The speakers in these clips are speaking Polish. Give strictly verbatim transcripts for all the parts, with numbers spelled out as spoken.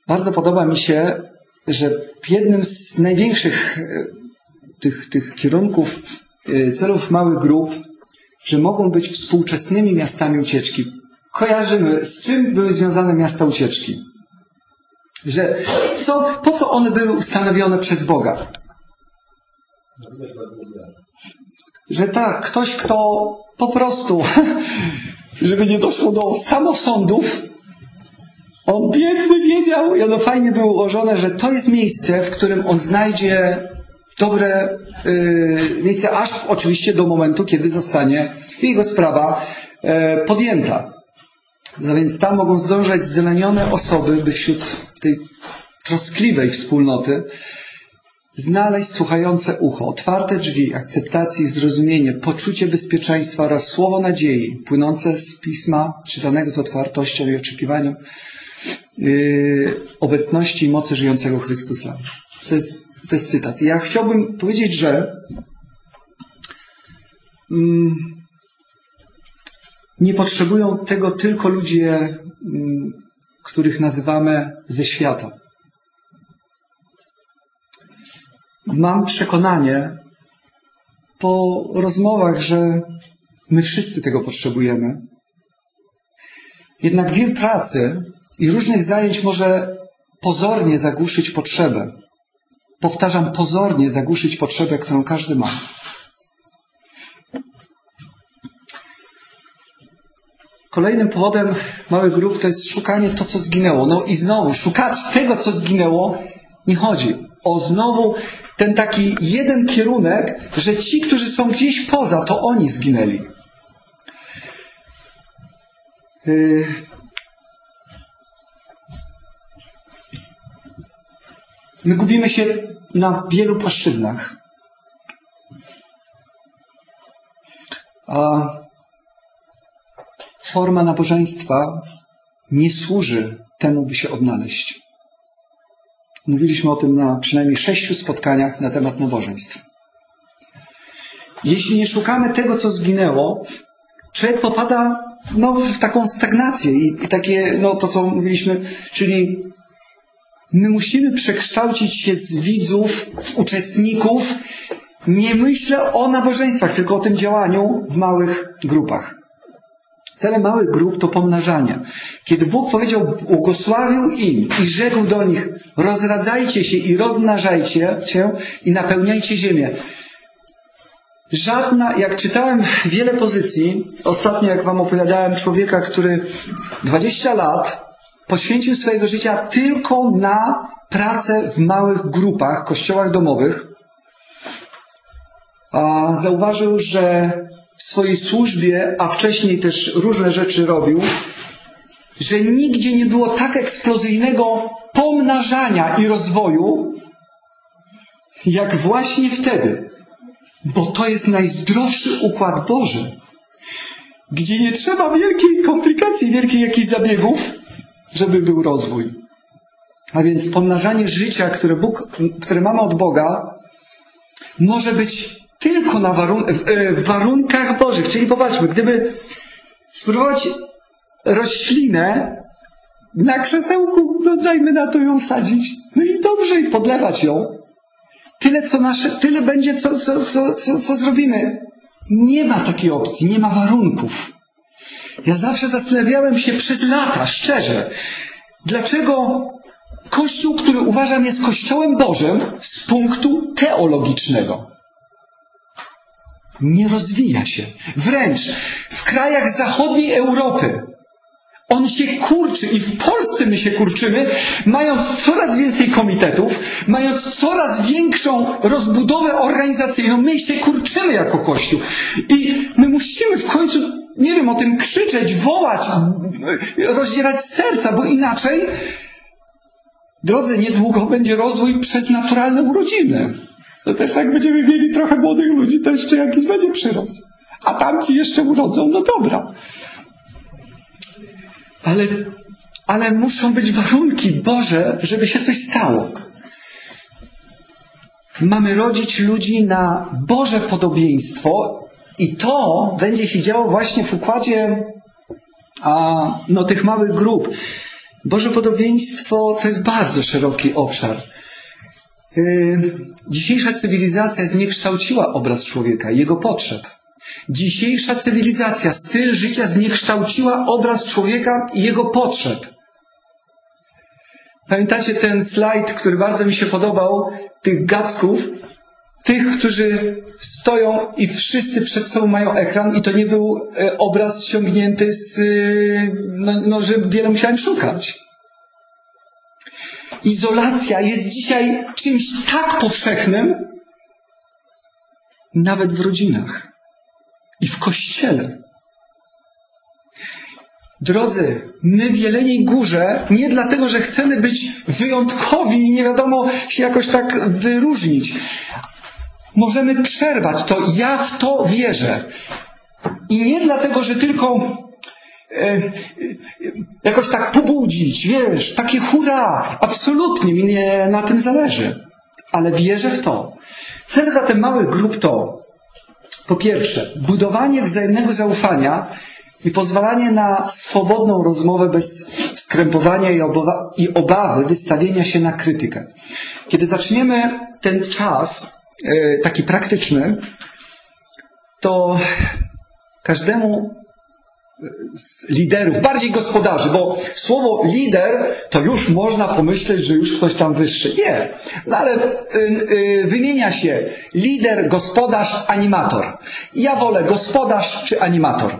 Bardzo podoba mi się, że jednym z największych tych, tych kierunków, celów małych grup, że mogą być współczesnymi miastami ucieczki. Kojarzymy, z czym były związane miasta ucieczki. Że co, po co one były ustanowione przez Boga? Że tak, ktoś, kto po prostu, żeby nie doszło do samosądów, on biedny wiedział i ono fajnie było ułożone, że to jest miejsce, w którym on znajdzie dobre yy, miejsce, aż oczywiście do momentu, kiedy zostanie jego sprawa yy, podjęta. No więc tam mogą zdążać zranione osoby, by wśród tej troskliwej wspólnoty znaleźć słuchające ucho, otwarte drzwi, akceptacji, zrozumienie, poczucie bezpieczeństwa oraz słowo nadziei płynące z Pisma, czytanego z otwartością i oczekiwaniem yy, obecności i mocy żyjącego Chrystusa. To jest, to jest cytat. Ja chciałbym powiedzieć, że mm, nie potrzebują tego tylko ludzie, mm, których nazywamy ze świata. Mam przekonanie po rozmowach, że my wszyscy tego potrzebujemy. Jednak wiele pracy i różnych zajęć może pozornie zagłuszyć potrzebę. Powtarzam, pozornie zagłuszyć potrzebę, którą każdy ma. Kolejnym powodem małych grup to jest szukanie to, co zginęło. No i znowu, szukać tego, co zginęło, nie chodzi. O znowu ten taki jeden kierunek, że ci, którzy są gdzieś poza, to oni zginęli. Yy... My gubimy się na wielu płaszczyznach. A forma nabożeństwa nie służy temu, by się odnaleźć. Mówiliśmy o tym na przynajmniej sześciu spotkaniach na temat nabożeństw. Jeśli nie szukamy tego, co zginęło, człowiek popada no, w taką stagnację i, i takie, no to co mówiliśmy, czyli my musimy przekształcić się z widzów w uczestników. Nie myślę o nabożeństwach, tylko o tym działaniu w małych grupach. Celem małych grup to pomnażanie. Kiedy Bóg powiedział, błogosławił im i rzekł do nich, rozradzajcie się i rozmnażajcie się i napełniajcie ziemię. Żadna, jak czytałem wiele pozycji, ostatnio jak wam opowiadałem człowieka, który dwadzieścia lat poświęcił swojego życia tylko na pracę w małych grupach, kościołach domowych, a zauważył, że w swojej służbie, a wcześniej też różne rzeczy robił, że nigdzie nie było tak eksplozyjnego pomnażania i rozwoju, jak właśnie wtedy. Bo to jest najzdrowszy układ Boży, gdzie nie trzeba wielkiej komplikacji, wielkich jakichś zabiegów, żeby był rozwój. A więc pomnażanie życia, które, Bóg, które mamy od Boga, może być tylko na warun- w warunkach Bożych. Czyli popatrzmy, gdyby spróbować roślinę na krzesełku, no dajmy na to ją sadzić, no i dobrze, i podlewać ją. Tyle, co nasze, tyle będzie, co, co, co, co, co zrobimy. Nie ma takiej opcji, nie ma warunków. Ja zawsze zastanawiałem się przez lata, szczerze, dlaczego Kościół, który uważam jest Kościołem Bożym z punktu teologicznego, nie rozwija się. Wręcz w krajach zachodniej Europy on się kurczy i w Polsce my się kurczymy, mając coraz więcej komitetów, mając coraz większą rozbudowę organizacyjną, my się kurczymy jako Kościół. I my musimy w końcu, nie wiem, o tym krzyczeć, wołać, rozdzierać serca, bo inaczej, drodzy, niedługo będzie rozwój przez naturalne urodziny. To też jak będziemy mieli trochę młodych ludzi, to jeszcze jakiś będzie przyrost. A tamci jeszcze urodzą, no dobra. Ale, ale muszą być warunki Boże, żeby się coś stało. Mamy rodzić ludzi na Boże podobieństwo i to będzie się działo właśnie w układzie a, no, tych małych grup. Boże podobieństwo to jest bardzo szeroki obszar. Dzisiejsza cywilizacja zniekształciła obraz człowieka, jego potrzeb. Dzisiejsza cywilizacja, styl życia zniekształciła obraz człowieka i jego potrzeb. Pamiętacie ten slajd, który bardzo mi się podobał, tych gacków, tych, którzy stoją i wszyscy przed sobą mają ekran i to nie był obraz ściągnięty z, no, no że wiele musiałem szukać. Izolacja jest dzisiaj czymś tak powszechnym, nawet w rodzinach i w kościele. Drodzy, my w Jeleniej Górze nie dlatego, że chcemy być wyjątkowi i nie wiadomo się jakoś tak wyróżnić. Możemy przerwać to. Ja w to wierzę. I nie dlatego, że tylko e, e, jakoś tak pobudzić, wiesz, takie hurra. Absolutnie mi nie na tym zależy. Ale wierzę w to. Cel zatem małych grup to, po pierwsze, budowanie wzajemnego zaufania i pozwalanie na swobodną rozmowę bez skrępowania i, obawa, i obawy wystawienia się na krytykę. Kiedy zaczniemy ten czas e, taki praktyczny, to każdemu z liderów, bardziej gospodarzy, bo słowo lider to już można pomyśleć, że już ktoś tam wyższy. Nie, no ale y, y, wymienia się lider, gospodarz, animator. Ja wolę gospodarz czy animator.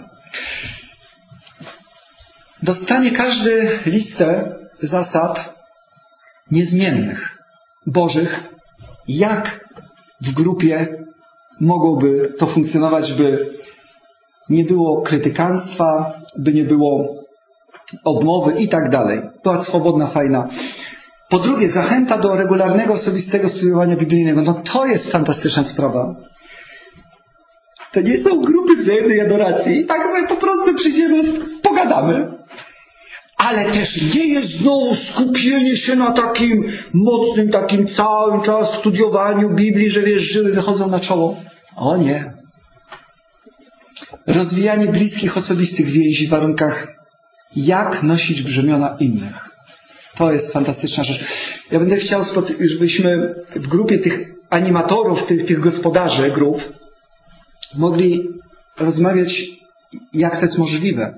Dostanie każdy listę zasad niezmiennych, bożych, jak w grupie mogłoby to funkcjonować, by nie było krytykanstwa, by nie było obmowy i tak dalej. Była swobodna, fajna. Po drugie, zachęta do regularnego, osobistego studiowania biblijnego. No to jest fantastyczna sprawa. To nie są grupy wzajemnej adoracji. Tak sobie po prostu przyjdziemy, pogadamy. Ale też nie jest znowu skupienie się na takim mocnym, takim cały czas studiowaniu Biblii, że wiesz, żyły wychodzą na czoło. O nie. Rozwijanie bliskich, osobistych więzi w warunkach, jak nosić brzemiona innych. To jest fantastyczna rzecz. Ja będę chciał, żebyśmy w grupie tych animatorów, tych, tych gospodarzy grup mogli rozmawiać, jak to jest możliwe.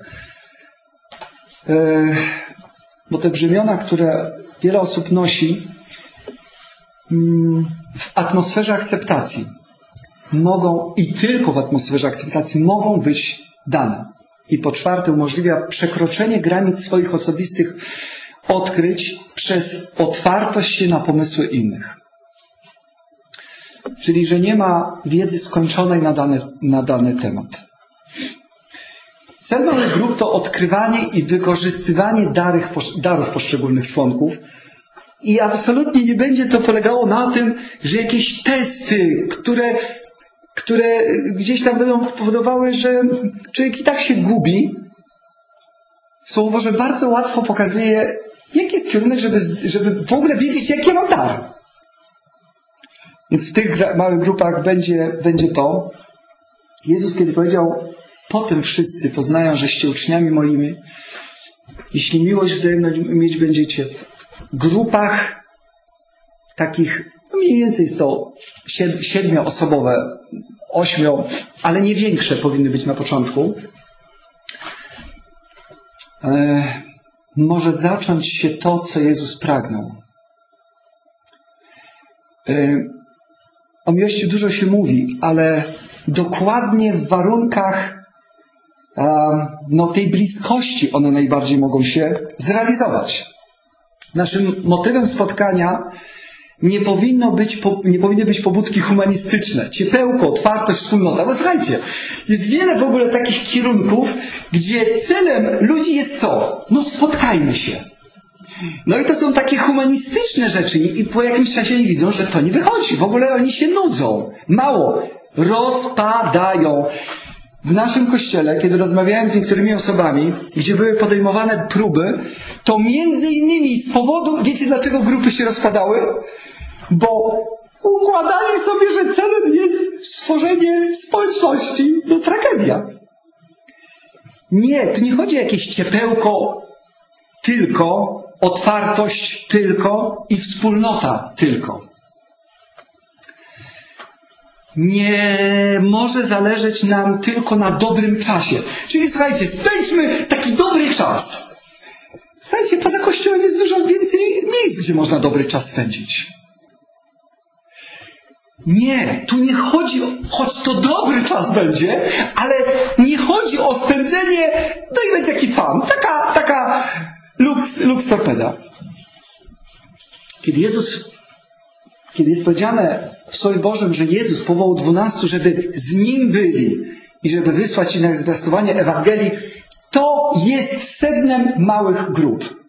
Bo te brzemiona, które wiele osób nosi w atmosferze akceptacji, mogą i tylko w atmosferze akceptacji mogą być dane. I po czwarte, umożliwia przekroczenie granic swoich osobistych odkryć przez otwartość się na pomysły innych. Czyli, że nie ma wiedzy skończonej na dany, na dany temat. Cel małych grup to odkrywanie i wykorzystywanie darów, darów poszczególnych członków. I absolutnie nie będzie to polegało na tym, że jakieś testy, które, które gdzieś tam będą powodowały, że człowiek i tak się gubi. Słowo Boże bardzo łatwo pokazuje, jaki jest kierunek, żeby, żeby w ogóle wiedzieć, jaki ja mam dar. Więc w tych małych grupach będzie, będzie to. Jezus, kiedy powiedział, potem wszyscy poznają, żeście uczniami moimi, jeśli miłość wzajemną mieć będziecie w grupach takich, no mniej więcej jest to siedmioosobowe, ośmio, ale nie większe powinny być na początku. E, może zacząć się to, co Jezus pragnął. E, o miłości dużo się mówi, ale dokładnie w warunkach no, tej bliskości one najbardziej mogą się zrealizować. Naszym motywem spotkania nie powinno być, nie powinny być pobudki humanistyczne. Ciepełko, otwartość, wspólnota. Bo słuchajcie, jest wiele w ogóle takich kierunków, gdzie celem ludzi jest co? No spotkajmy się. No i to są takie humanistyczne rzeczy i po jakimś czasie oni widzą, że to nie wychodzi. W ogóle oni się nudzą. Mało. Rozpadają. W naszym kościele, kiedy rozmawiałem z niektórymi osobami, gdzie były podejmowane próby, to między innymi z powodu, wiecie dlaczego grupy się rozpadały? Bo układali sobie, że celem jest stworzenie społeczności. No tragedia. Nie, tu nie chodzi o jakieś ciepełko, tylko, otwartość tylko i wspólnota tylko. Nie może zależeć nam tylko na dobrym czasie. Czyli słuchajcie, spędźmy taki dobry czas. Słuchajcie, poza Kościołem jest dużo więcej miejsc, gdzie można dobry czas spędzić. Nie, tu nie chodzi, choć to dobry czas będzie, ale nie chodzi o spędzenie, no i będzie taki fan, taka, taka lux, lux torpeda. Kiedy Jezus, kiedy jest powiedziane w Słowie Bożym, że Jezus powołał dwunastu, żeby z Nim byli i żeby wysłać ich na zwiastowanie Ewangelii, to jest sednem małych grup.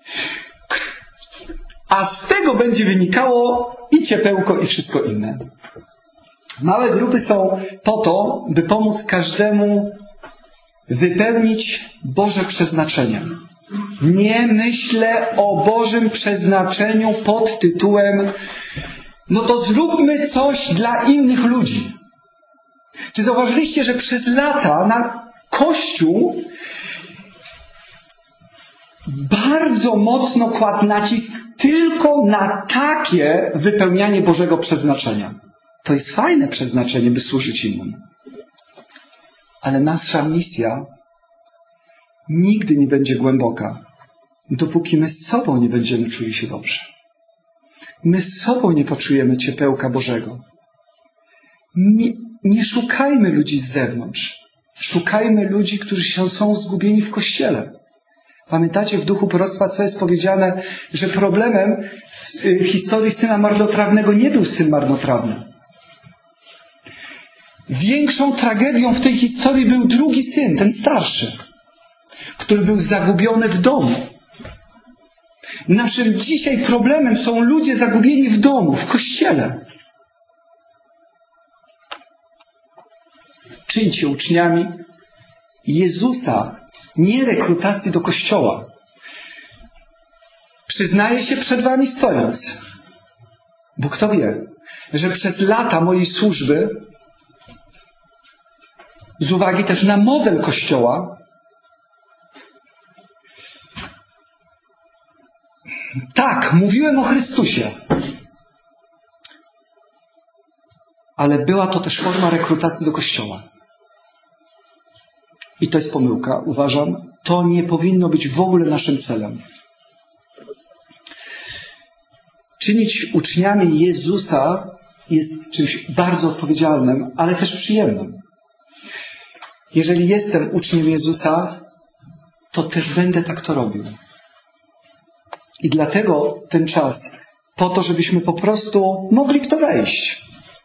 A z tego będzie wynikało i ciepełko, i wszystko inne. Małe grupy są po to, by pomóc każdemu wypełnić Boże przeznaczenie. Nie myślę o Bożym przeznaczeniu pod tytułem no to zróbmy coś dla innych ludzi. Czy zauważyliście, że przez lata na Kościół bardzo mocno kładł nacisk tylko na takie wypełnianie Bożego przeznaczenia. To jest fajne przeznaczenie, by służyć innym. Ale nasza misja nigdy nie będzie głęboka, dopóki my z sobą nie będziemy czuli się dobrze. My z sobą nie poczujemy ciepełka Bożego. Nie, nie szukajmy ludzi z zewnątrz. Szukajmy ludzi, którzy się są zgubieni w Kościele. Pamiętacie w duchu proroctwa, co jest powiedziane, że problemem w historii syna marnotrawnego nie był syn marnotrawny. Większą tragedią w tej historii był drugi syn, ten starszy, który był zagubiony w domu. Naszym dzisiaj problemem są ludzie zagubieni w domu, w Kościele. Czyńcie uczniami Jezusa, nie rekrutacji do Kościoła. Przyznaję się przed wami stojąc, bo kto wie, że przez lata mojej służby, z uwagi też na model Kościoła, tak, mówiłem o Chrystusie, ale była to też forma rekrutacji do Kościoła. I to jest pomyłka, uważam. To nie powinno być w ogóle naszym celem. Czynić uczniami Jezusa jest czymś bardzo odpowiedzialnym, ale też przyjemnym. Jeżeli jestem uczniem Jezusa, to też będę tak to robił. I dlatego ten czas, po to, żebyśmy po prostu mogli w to wejść.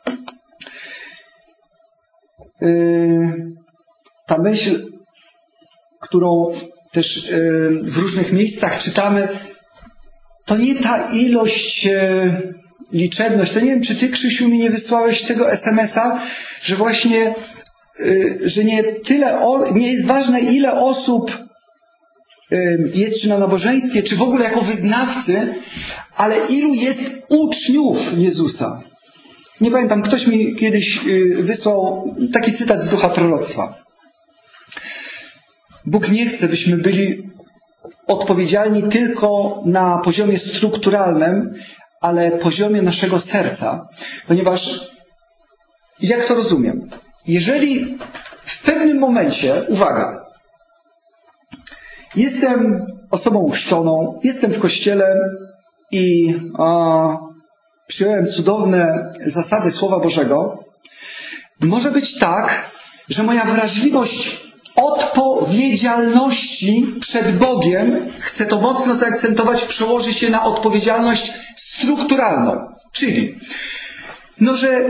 Yy... Ta myśl, którą też w różnych miejscach czytamy, to nie ta ilość, liczebność. To nie wiem, czy ty, Krzysiu, mi nie wysłałeś tego es em es a, że właśnie, że nie tyle, nie jest ważne, ile osób jest czy na nabożeństwie, czy w ogóle jako wyznawcy, ale ilu jest uczniów Jezusa. Nie pamiętam, ktoś mi kiedyś wysłał taki cytat z ducha proroctwa. Bóg nie chce, byśmy byli odpowiedzialni tylko na poziomie strukturalnym, ale poziomie naszego serca. Ponieważ, jak to rozumiem? Jeżeli w pewnym momencie, uwaga, jestem osobą chrzczoną, jestem w Kościele i a, przyjąłem cudowne zasady Słowa Bożego, może być tak, że moja wrażliwość odpowiedzialności przed Bogiem, chcę to mocno zaakcentować, przełoży się na odpowiedzialność strukturalną. Czyli, no że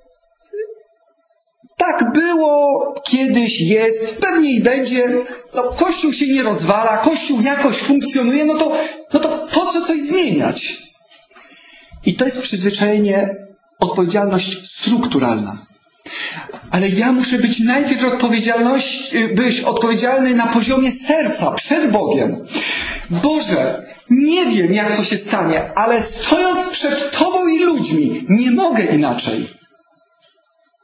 tak było, kiedyś jest, pewnie i będzie, no Kościół się nie rozwala, Kościół jakoś funkcjonuje, no to, no to po co coś zmieniać? I to jest przyzwyczajenie, odpowiedzialność strukturalna. Ale ja muszę być najpierw odpowiedzialność, być odpowiedzialny na poziomie serca, przed Bogiem. Boże, nie wiem, jak to się stanie, ale stojąc przed Tobą i ludźmi, nie mogę inaczej.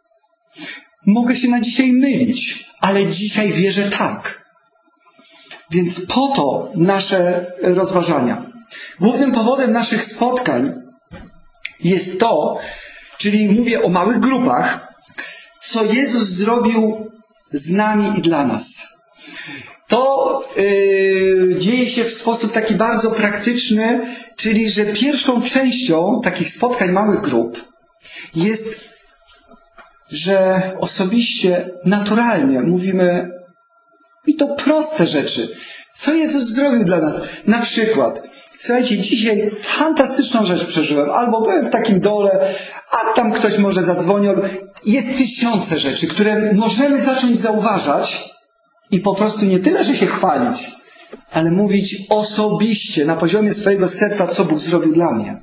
Mogę się na dzisiaj mylić, ale dzisiaj wierzę tak. Więc po to nasze rozważania. Głównym powodem naszych spotkań jest to, czyli mówię o małych grupach, co Jezus zrobił z nami i dla nas. To yy, dzieje się w sposób taki bardzo praktyczny, czyli że pierwszą częścią takich spotkań małych grup jest, że osobiście, naturalnie mówimy, i to proste rzeczy, co Jezus zrobił dla nas. Na przykład, słuchajcie, dzisiaj fantastyczną rzecz przeżyłem, albo byłem w takim dole, a tam ktoś może zadzwonił. Jest tysiące rzeczy, które możemy zacząć zauważać i po prostu nie tyle, że się chwalić, ale mówić osobiście, na poziomie swojego serca, co Bóg zrobił dla mnie.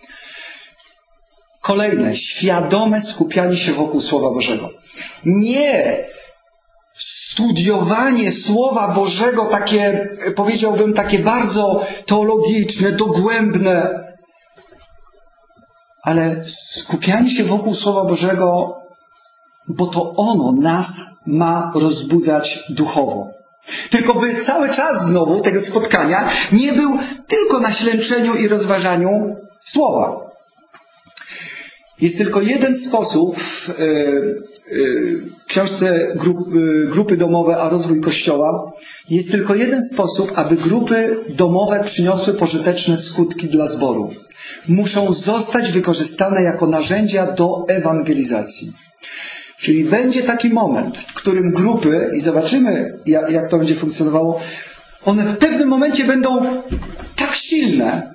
Kolejne, świadome skupianie się wokół Słowa Bożego. Nie studiowanie Słowa Bożego, takie, powiedziałbym, takie bardzo teologiczne, dogłębne, ale skupianie się wokół Słowa Bożego, bo to ono nas ma rozbudzać duchowo. Tylko by cały czas znowu tego spotkania nie był tylko na ślęczeniu i rozważaniu Słowa. Jest tylko jeden sposób w, w książce Grupy Domowe a rozwój Kościoła. Jest tylko jeden sposób, aby grupy domowe przyniosły pożyteczne skutki dla zboru. Muszą zostać wykorzystane jako narzędzia do ewangelizacji. Czyli będzie taki moment, w którym grupy, i zobaczymy, jak, jak to będzie funkcjonowało, one w pewnym momencie będą tak silne,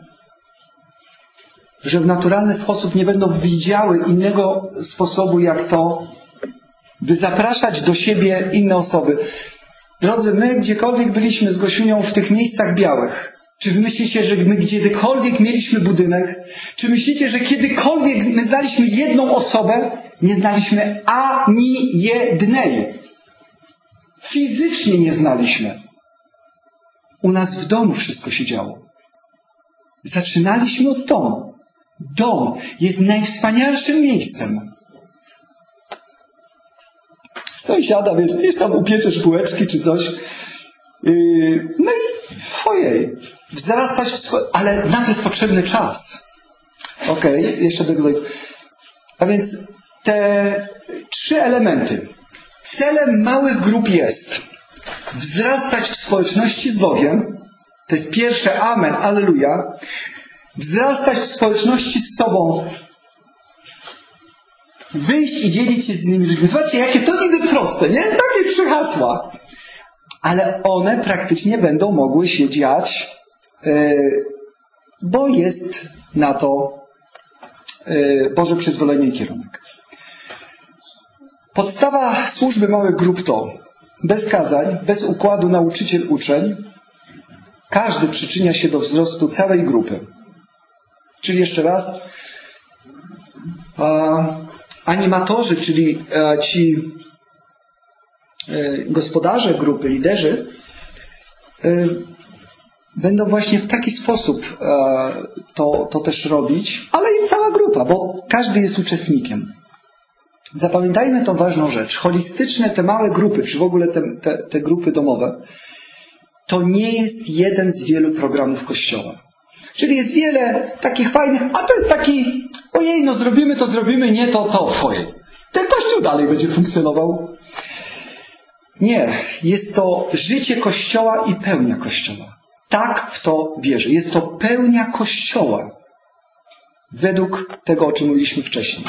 że w naturalny sposób nie będą widziały innego sposobu, jak to, by zapraszać do siebie inne osoby. Drodzy, my gdziekolwiek byliśmy z Gosiunią w tych miejscach białych, czy wy myślicie, że my kiedykolwiek mieliśmy budynek? Czy myślicie, że kiedykolwiek my znaliśmy jedną osobę? Nie znaliśmy ani jednej. Fizycznie nie znaliśmy. U nas w domu wszystko się działo. Zaczynaliśmy od domu. Dom jest najwspanialszym miejscem. Sąsiada, wiesz, gdzieś tam upieczesz bułeczki czy coś. Yy, no i ojej, wzrastać w swoje... Ale na to jest potrzebny czas. Okej, okay, jeszcze do tego. A więc te trzy elementy. Celem małych grup jest wzrastać w społeczności z Bogiem. To jest pierwsze amen, alleluja. Wzrastać w społeczności z sobą. Wyjść i dzielić się z innymi ludźmi. Zobaczcie, jakie to niby proste, nie? Takie trzy hasła. Ale one praktycznie będą mogły się dziać, yy, bo jest na to yy, Boże przyzwolenie i kierunek. Podstawa służby małych grup to bez kazań, bez układu nauczyciel-uczeń, każdy przyczynia się do wzrostu całej grupy. Czyli jeszcze raz, a, animatorzy, czyli a, ci y, gospodarze grupy, liderzy, y, będą właśnie w taki sposób y, to, to też robić, ale i cała grupa, bo każdy jest uczestnikiem. Zapamiętajmy tą ważną rzecz. Holistyczne te małe grupy, czy w ogóle te, te, te grupy domowe, to nie jest jeden z wielu programów Kościoła. Czyli jest wiele takich fajnych, a to jest taki, ojej, no zrobimy to, zrobimy, nie to, to, ojej. Ten Kościół dalej będzie funkcjonował. Nie, jest to życie Kościoła i pełnia Kościoła. Tak w to wierzę. Jest to pełnia Kościoła. Według tego, o czym mówiliśmy wcześniej.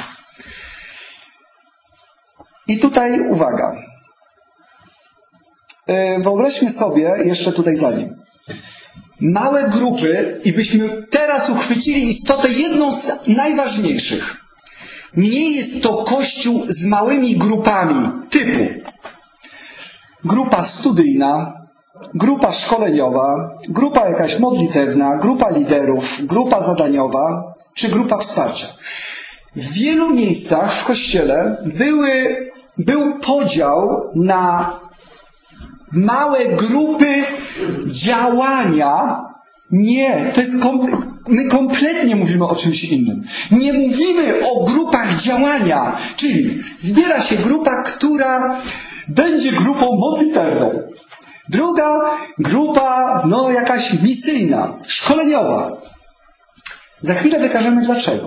I tutaj uwaga. Wyobraźmy sobie, jeszcze tutaj za nim, małe grupy i byśmy teraz uchwycili istotę jedną z najważniejszych. Nie jest to Kościół z małymi grupami typu grupa studyjna, grupa szkoleniowa, grupa jakaś modlitewna, grupa liderów, grupa zadaniowa czy grupa wsparcia. W wielu miejscach w Kościele były, był podział na małe grupy działania. Nie, to jest kom... my kompletnie mówimy o czymś innym. Nie mówimy o grupach działania, czyli zbiera się grupa, która będzie grupą modlitewną. Druga grupa, no jakaś misyjna, szkoleniowa. Za chwilę wykażemy dlaczego.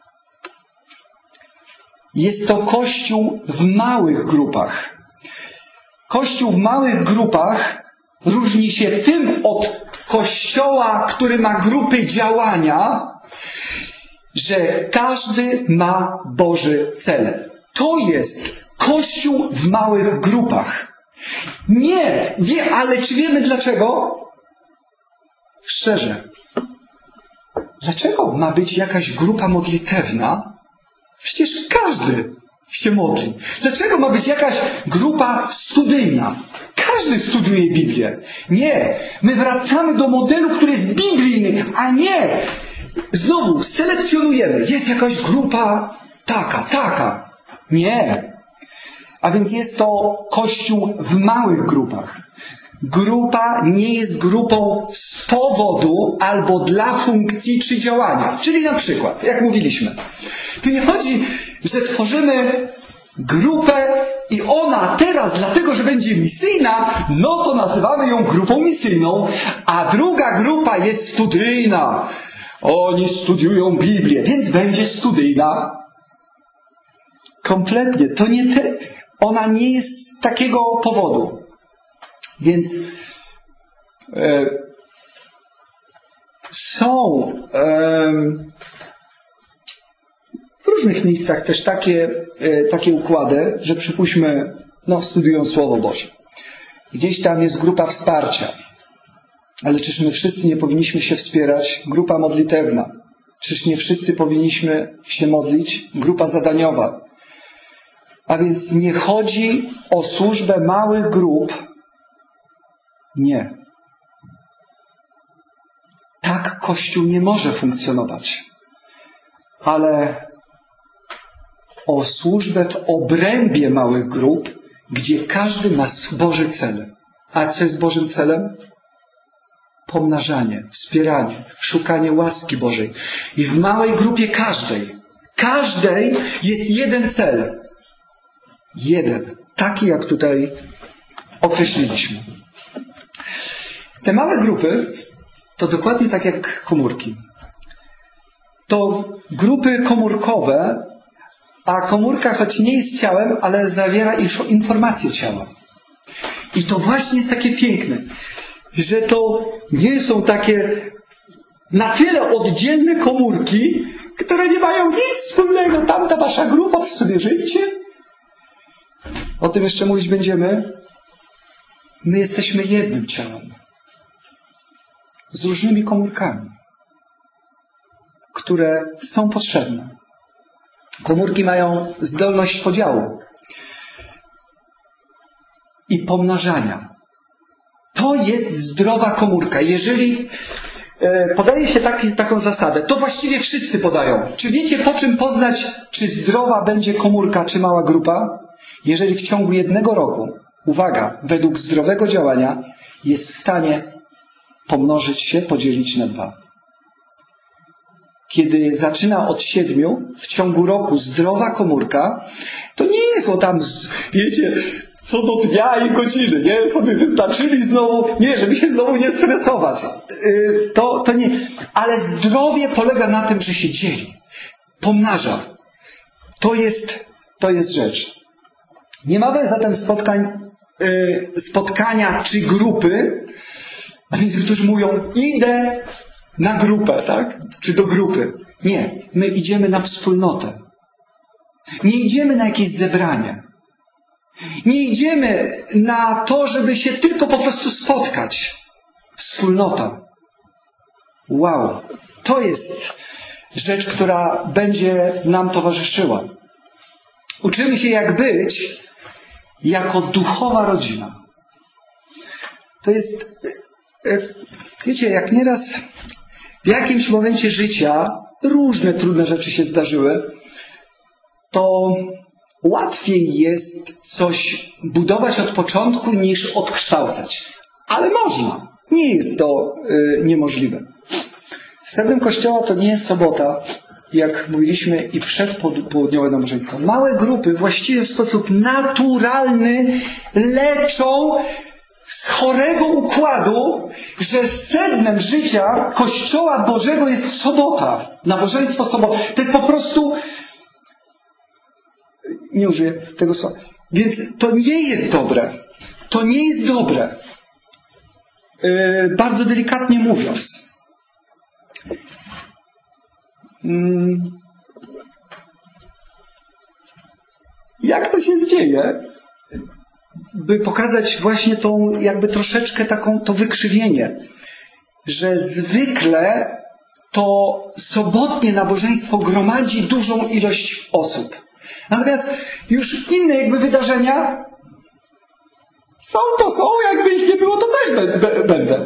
Jest to Kościół w małych grupach. Kościół w małych grupach różni się tym od Kościoła, który ma grupy działania, że każdy ma Boży cel. To jest Kościół w małych grupach. Nie, wie, ale czy wiemy dlaczego? Szczerze. Dlaczego ma być jakaś grupa modlitewna? Przecież każdy się modli. Dlaczego ma być jakaś grupa studyjna? Każdy studiuje Biblię. Nie. My wracamy do modelu, który jest biblijny, a nie. Znowu selekcjonujemy. Jest jakaś grupa taka, taka. Nie. A więc jest to Kościół w małych grupach. Grupa nie jest grupą z powodu albo dla funkcji czy działania. Czyli na przykład, jak mówiliśmy, tu nie chodzi, że tworzymy grupę i ona teraz, dlatego że będzie misyjna, no to nazywamy ją grupą misyjną, a druga grupa jest studyjna. Oni studiują Biblię, więc będzie studyjna. Kompletnie. To nie te, ona nie jest z takiego powodu. Więc e, są e, w różnych miejscach też takie, e, takie układy, że przypuśćmy, no studiują Słowo Boże. Gdzieś tam jest grupa wsparcia. Ale czyż my wszyscy nie powinniśmy się wspierać? Grupa modlitewna. Czyż nie wszyscy powinniśmy się modlić? Grupa zadaniowa. A więc nie chodzi o służbę małych grup. Nie. Tak Kościół nie może funkcjonować. Ale o służbę w obrębie małych grup, gdzie każdy ma Boży cel. A co jest Bożym celem? Pomnażanie, wspieranie, szukanie łaski Bożej. I w małej grupie każdej, każdej jest jeden cel. Jeden. Taki, jak tutaj określiliśmy. Te małe grupy to dokładnie tak jak komórki. To grupy komórkowe, a komórka choć nie jest ciałem, ale zawiera informacje ciała. I to właśnie jest takie piękne, że to nie są takie na tyle oddzielne komórki, które nie mają nic wspólnego. Tamta wasza grupa, co sobie żyjcie? O tym jeszcze mówić będziemy. My jesteśmy jednym ciałem. Z różnymi komórkami, które są potrzebne. Komórki mają zdolność podziału i pomnażania. To jest zdrowa komórka. Jeżeli e, podaje się taki, taką zasadę, to właściwie wszyscy podają. Czy wiecie, po czym poznać, czy zdrowa będzie komórka, czy mała grupa? Jeżeli w ciągu jednego roku, uwaga, według zdrowego działania jest w stanie pomnożyć się, podzielić na dwa. Kiedy zaczyna od siedmiu, w ciągu roku zdrowa komórka, to nie jest o tam, wiecie, co do dnia i godziny, nie? Sobie wyznaczyli znowu, nie, żeby się znowu nie stresować. Yy, to, to nie. Ale zdrowie polega na tym, że się dzieli. Pomnaża. To jest, to jest rzecz. Nie mamy zatem spotkań, yy, spotkania czy grupy, a więc niektórzy mówią, idę na grupę, tak? Czy do grupy. Nie. My idziemy na wspólnotę. Nie idziemy na jakieś zebranie. Nie idziemy na to, żeby się tylko po prostu spotkać. Wspólnota. Wow. To jest rzecz, która będzie nam towarzyszyła. Uczymy się, jak być jako duchowa rodzina. To jest, wiecie, jak nieraz w jakimś momencie życia różne trudne rzeczy się zdarzyły, to łatwiej jest coś budować od początku niż odkształcać. Ale można. Nie jest to y, niemożliwe. Sednem Kościoła to nie jest sobota, jak mówiliśmy i przed południowe nabożeństwo. Małe grupy właściwie w sposób naturalny leczą z chorego układu, że sednem życia Kościoła Bożego jest sobota. Nabożeństwo soboty. To jest po prostu... Nie użyję tego słowa. Więc to nie jest dobre. To nie jest dobre. Yy, bardzo delikatnie mówiąc. Yy. Jak to się dzieje? By pokazać właśnie tą jakby troszeczkę taką to wykrzywienie, że zwykle to sobotnie nabożeństwo gromadzi dużą ilość osób. Natomiast już inne jakby wydarzenia są to są, jakby ich nie było, to też b- będę.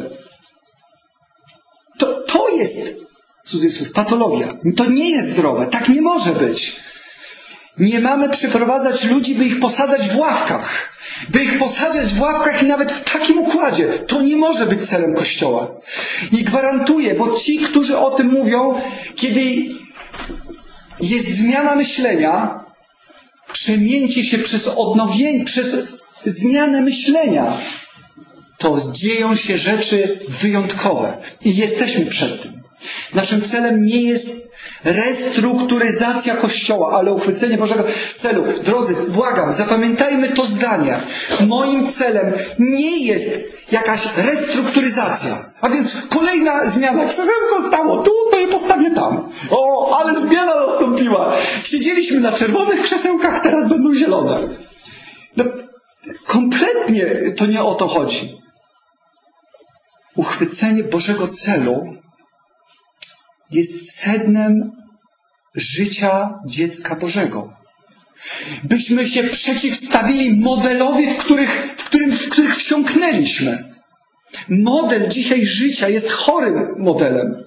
To, to jest, cudzysłów, patologia. To nie jest zdrowe. Tak nie może być. Nie mamy przyprowadzać ludzi, by ich posadzać w ławkach. By ich posadzać w ławkach i nawet w takim układzie. To nie może być celem Kościoła. I gwarantuję, bo ci, którzy o tym mówią, kiedy jest zmiana myślenia, przemięcie się przez odnowienie, przez zmianę myślenia, to dzieją się rzeczy wyjątkowe. I jesteśmy przed tym. Naszym celem nie jest restrukturyzacja Kościoła, ale uchwycenie Bożego celu. Drodzy, błagam, zapamiętajmy to zdanie. Moim celem nie jest jakaś restrukturyzacja. A więc kolejna zmiana. Krzesełko stało tu, to je postawię tam. O, ale zmiana nastąpiła. Siedzieliśmy na czerwonych krzesełkach, teraz będą zielone. No, kompletnie to nie o to chodzi. Uchwycenie Bożego celu jest sednem życia dziecka Bożego. Byśmy się przeciwstawili modelowi, w, których, w, którym, w których wsiąknęliśmy. Model dzisiaj życia jest chorym modelem.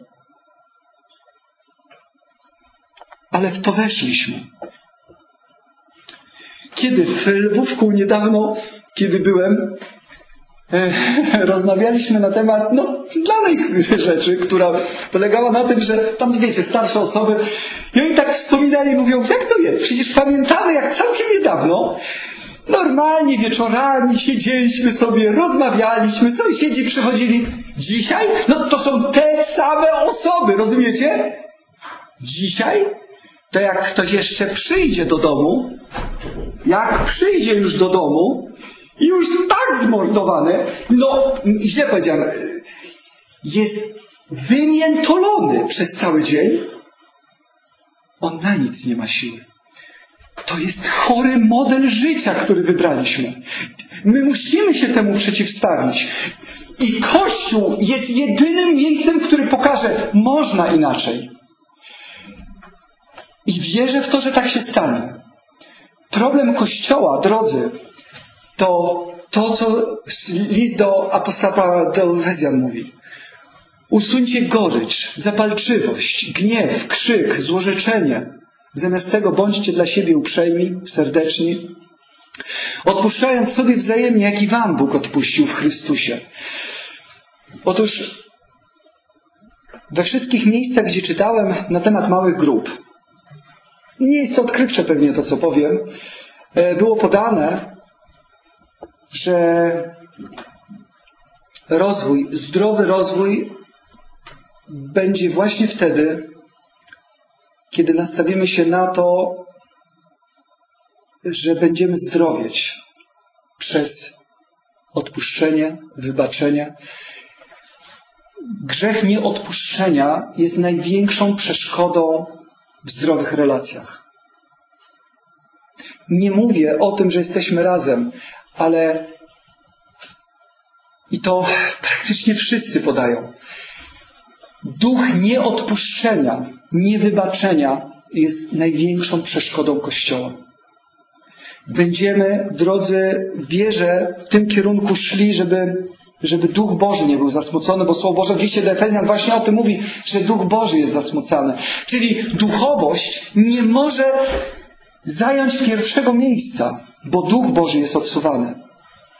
Ale w to weszliśmy. Kiedy w Lwówku niedawno, kiedy byłem, rozmawialiśmy na temat no, znanej rzeczy, która polegała na tym, że tam, wiecie, starsze osoby i oni tak wspominali, mówią, jak to jest? Przecież pamiętamy, jak całkiem niedawno normalnie wieczorami siedzieliśmy sobie, rozmawialiśmy, sąsiedzi przychodzili. Dzisiaj? No to są te same osoby, rozumiecie? Dzisiaj? To jak ktoś jeszcze przyjdzie do domu, jak przyjdzie już do domu, i już tak zmordowany, no i źle powiedziałem, jest wymiętolony przez cały dzień, on na nic nie ma siły. To jest chory model życia, który wybraliśmy. My musimy się temu przeciwstawić. I Kościół jest jedynym miejscem, który pokaże, można inaczej. I wierzę w to, że tak się stanie. Problem Kościoła, drodzy, to to, co list do apostoła do Efezjan mówi. Usuńcie gorycz, zapalczywość, gniew, krzyk, złorzeczenie. Zamiast tego bądźcie dla siebie uprzejmi, serdeczni, odpuszczając sobie wzajemnie, jak i wam Bóg odpuścił w Chrystusie. Otóż we wszystkich miejscach, gdzie czytałem na temat małych grup, nie jest to odkrywcze pewnie to, co powiem, było podane, że rozwój, zdrowy rozwój będzie właśnie wtedy, kiedy nastawimy się na to, że będziemy zdrowieć przez odpuszczenie, wybaczenie. Grzech nieodpuszczenia jest największą przeszkodą w zdrowych relacjach. Nie mówię o tym, że jesteśmy razem, ale i to praktycznie wszyscy podają. Duch nieodpuszczenia, niewybaczenia jest największą przeszkodą Kościoła. Będziemy, drodzy, wierzę, w tym kierunku szli, żeby, żeby Duch Boży nie był zasmucony, bo Słowo Boże w liście do Efezjan właśnie o tym mówi, że Duch Boży jest zasmucany. Czyli duchowość nie może zająć pierwszego miejsca, bo Duch Boży jest odsuwany.